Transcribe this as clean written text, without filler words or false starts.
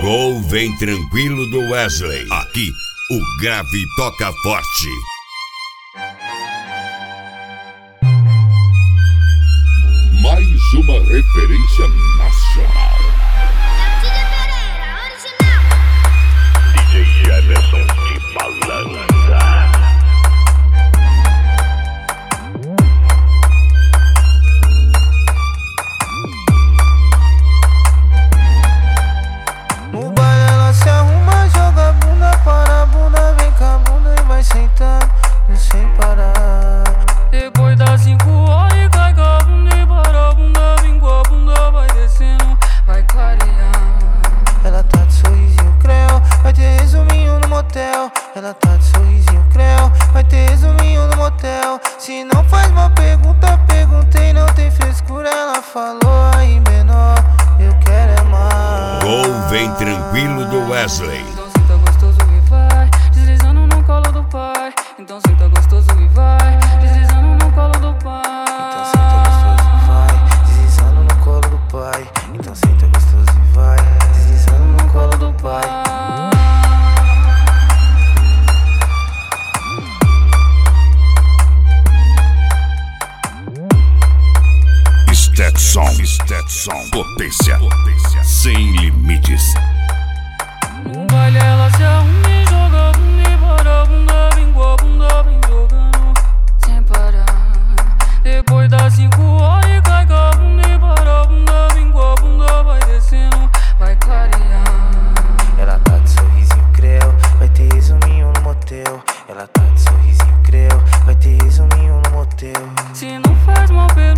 Gol vem tranquilo do Wesley. Aqui, o grave toca forte. Mais uma referência nacional. DJ Everson de Malandra. No baile ela se arruma, joga a bunda para a bunda, vem com a bunda e vai sentando sem parar. Depois das 5 horas cai com a bunda e para a bunda, vem com a bunda, vai descendo, vai clareando. Ela tá de sorrisinho creu, vai ter resuminho no motel. Ela tá de sorrisinho creu, vai ter resuminho no motel. Se não faz uma pergunta, perguntei, não tem frescura. Ela falou aí menor, eu quero é mais. Gol vem tranquilo do Wesley. Então senta gostoso e vai deslizando no colo do pai. Então senta gostoso e vai deslizando no colo do pai. Então senta gostoso e vai deslizando no colo do pai. Então senta gostoso e vai deslizando no colo do pai. Stetson, potência sem limites. No baile ela se arruma e joga a bunda e para a bunda, vem com a bunda, vem jogando sem parar. Depois das 5 horas cai com a bunda e para a bunda, vem com a bunda, vai descendo, vai clareando. Ela tá de sorrisinho creu, vai ter resuminho no motel. Ela tá de sorrisinho creu, vai ter resuminho no motel. Se não faz mal,